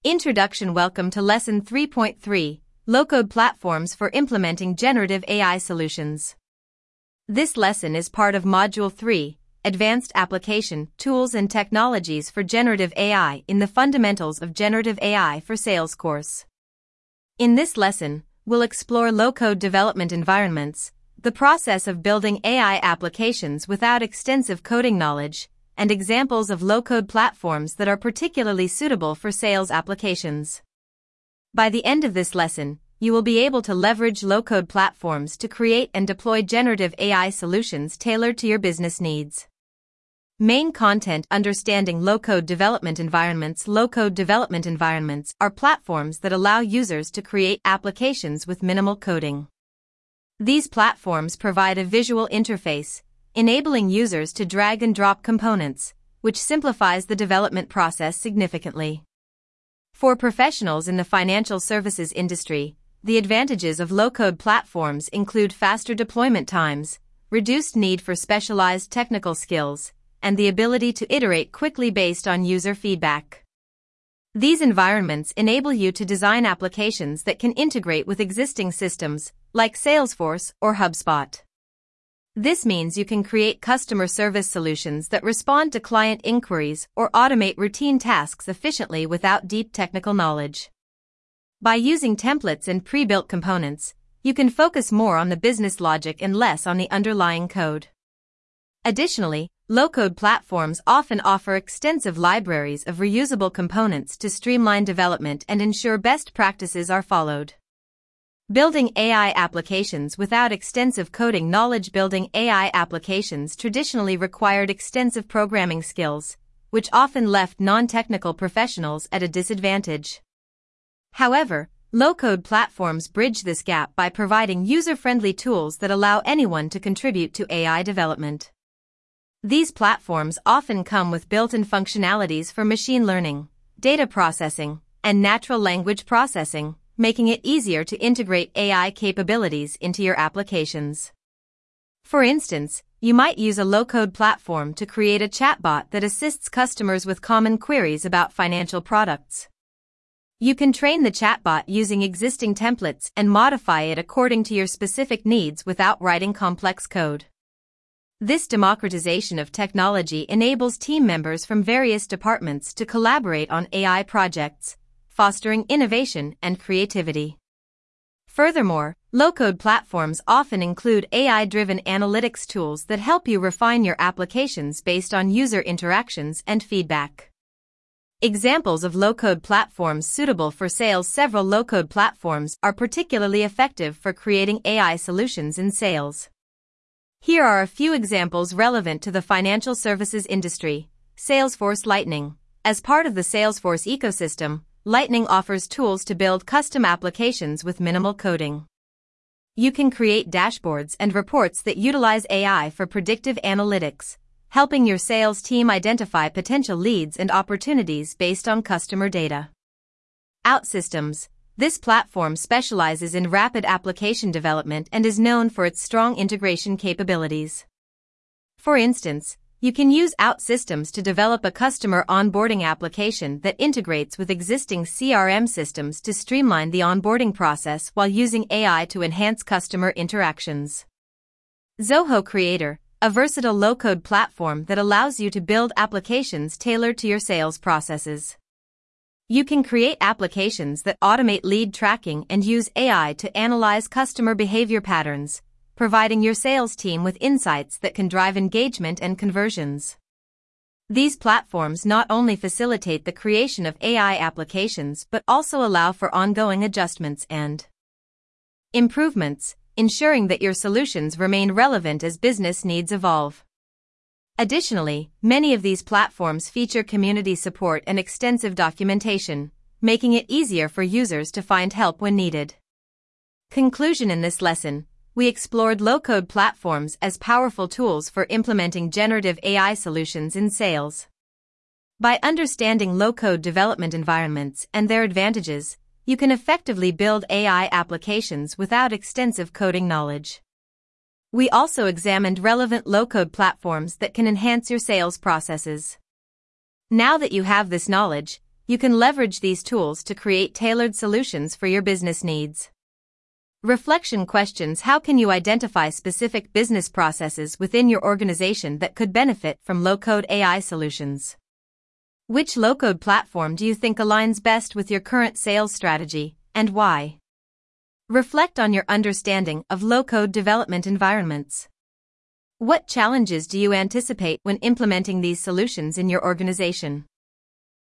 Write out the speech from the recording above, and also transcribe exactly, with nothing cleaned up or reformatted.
Introduction. Welcome to Lesson three point three, Low-Code Platforms for Implementing Generative A I Solutions. This lesson is part of Module three, Advanced Application, Tools and Technologies for Generative A I in the Fundamentals of Generative A I for Sales course. In this lesson, we'll explore low-code development environments, the process of building A I applications without extensive coding knowledge, and examples of low-code platforms that are particularly suitable for sales applications. By the end of this lesson, you will be able to leverage low-code platforms to create and deploy generative A I solutions tailored to your business needs. Main content: understanding low-code development environments. Low-code development environments are platforms that allow users to create applications with minimal coding. These platforms provide a visual interface, enabling users to drag and drop components, which simplifies the development process significantly. For professionals in the financial services industry, the advantages of low-code platforms include faster deployment times, reduced need for specialized technical skills, and the ability to iterate quickly based on user feedback. These environments enable you to design applications that can integrate with existing systems, like Salesforce or HubSpot. This means you can create customer service solutions that respond to client inquiries or automate routine tasks efficiently without deep technical knowledge. By using templates and pre-built components, you can focus more on the business logic and less on the underlying code. Additionally, low-code platforms often offer extensive libraries of reusable components to streamline development and ensure best practices are followed. Building A I applications without extensive coding knowledge. Building A I applications traditionally required extensive programming skills, which often left non-technical professionals at a disadvantage. However, low-code platforms bridge this gap by providing user-friendly tools that allow anyone to contribute to A I development. These platforms often come with built-in functionalities for machine learning, data processing, and natural language processing, making it easier to integrate A I capabilities into your applications. For instance, you might use a low-code platform to create a chatbot that assists customers with common queries about financial products. You can train the chatbot using existing templates and modify it according to your specific needs without writing complex code. This democratization of technology enables team members from various departments to collaborate on A I projects, fostering innovation and creativity. Furthermore, low-code platforms often include A I-driven analytics tools that help you refine your applications based on user interactions and feedback. Examples of low-code platforms suitable for sales. Several low-code platforms are particularly effective for creating A I solutions in sales. Here are a few examples relevant to the financial services industry. Salesforce Lightning. As part of the Salesforce ecosystem, Lightning offers tools to build custom applications with minimal coding. You can create dashboards and reports that utilize A I for predictive analytics, helping your sales team identify potential leads and opportunities based on customer data. OutSystems. This platform specializes in rapid application development and is known for its strong integration capabilities. For instance, you can use OutSystems to develop a customer onboarding application that integrates with existing C R M systems to streamline the onboarding process while using A I to enhance customer interactions. Zoho Creator, a versatile low-code platform that allows you to build applications tailored to your sales processes. You can create applications that automate lead tracking and use A I to analyze customer behavior patterns, providing your sales team with insights that can drive engagement and conversions. These platforms not only facilitate the creation of A I applications but also allow for ongoing adjustments and improvements, ensuring that your solutions remain relevant as business needs evolve. Additionally, many of these platforms feature community support and extensive documentation, making it easier for users to find help when needed. Conclusion: in this lesson, we explored low-code platforms as powerful tools for implementing generative A I solutions in sales. By understanding low-code development environments and their advantages, you can effectively build A I applications without extensive coding knowledge. We also examined relevant low-code platforms that can enhance your sales processes. Now that you have this knowledge, You can leverage these tools to create tailored solutions for your business needs. Reflection questions: how can you identify specific business processes within your organization that could benefit from low-code A I solutions? Which low-code platform do you think aligns best with your current sales strategy, and why? Reflect on your understanding of low-code development environments. What challenges do you anticipate when implementing these solutions in your organization?